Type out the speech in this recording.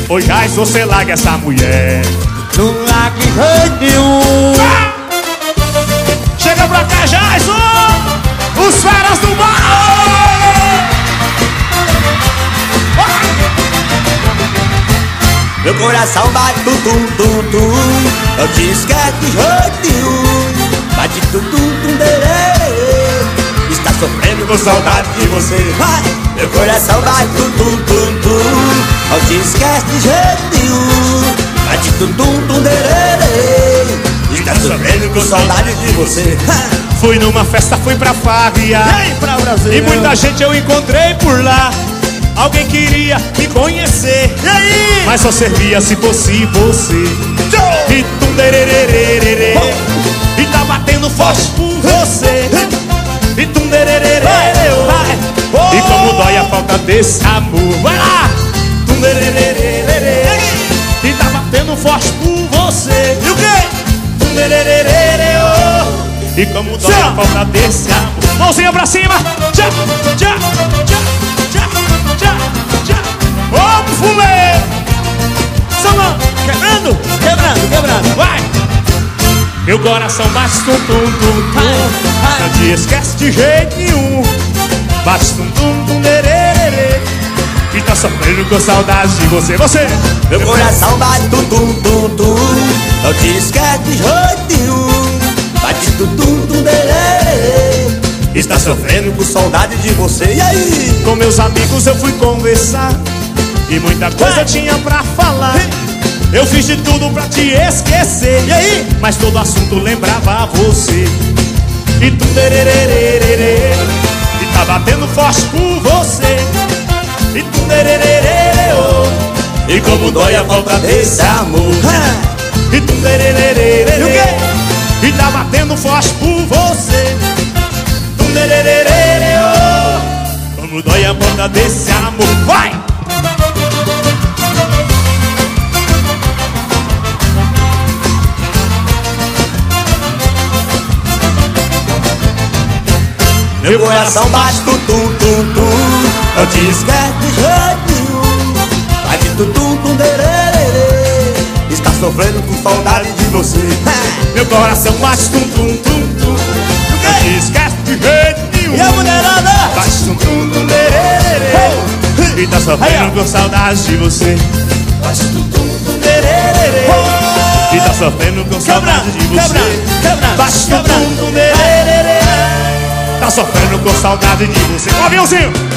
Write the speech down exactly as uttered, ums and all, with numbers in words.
Oi, Jais, você larga essa mulher. Não larga de jeito nenhum. Ah! Chega pra cá, Jais, oh! Os feras do mar. Ah! Meu coração bate tum tum tum tum. Eu te esqueço de jeito nenhum. Bate tum tum tum derê. Está sofrendo com saudade de você. Vai! Meu coração bate tum tum tum tum. Eu te esqueço de jeito nenhum. Bate tum tum tum derê. Está sofrendo com saudade de você. Fui numa festa, fui pra farrear. Vem pra Brasil. E muita gente eu encontrei por lá. Alguém queria me conhecer. E aí? Mas só servia se fosse você. E tum derererererê. E tá batendo forte por você. E tum dererererê. E como dói a falta desse amor. Vai lá! Tum derererererê. E tá batendo forte por você. E o quê? Tum dererererê. E como dói a falta desse amor. Mãozinha pra cima. Tchá, tchá, tchá, tchá, tchá, tchá. Ô, fuleiro! Samba, quebrando, quebrando, quebrando. Vai! Meu coração bate tum tum tum tum. Não te esquece de jeito nenhum. Bate tum tum tum dererê. E tá sofrendo com saudade de você. Você! Meu coração bate tum tum tum tum. Não te esquece de jeito nenhum. Bate tum tum tum derê. Está sofrendo com saudade de você. E aí? Com meus amigos eu fui conversar e muita coisa Vai. tinha pra falar. Eu fiz de tudo pra te esquecer. E aí? Mas todo assunto lembrava você. E tu derererererê. E tá batendo forte por você. E tu dererererê. Oh. E como dói a falta desse amor. E tu derererererê. E o quê? E tá batendo forte por você. Tu dererererê. Oh. Como dói a falta desse amor. Vai! Meu coração bate tum tum tum tum. Não te esquece de jeito nenhum. Bate tum tum tum dererê. Está sofrendo com saudade de você. Meu coração bate tum tum tum tum. Não te esquece de jeito nenhum. E a mulherada? Bate tum tum tum dererê. E tá sofrendo com saudade de você. Bate tum tum tum dererê. E tá sofrendo com saudade de você. Bate tum tum tum dererê. Tá sofrendo com saudade de você. Ó, aviãozinho!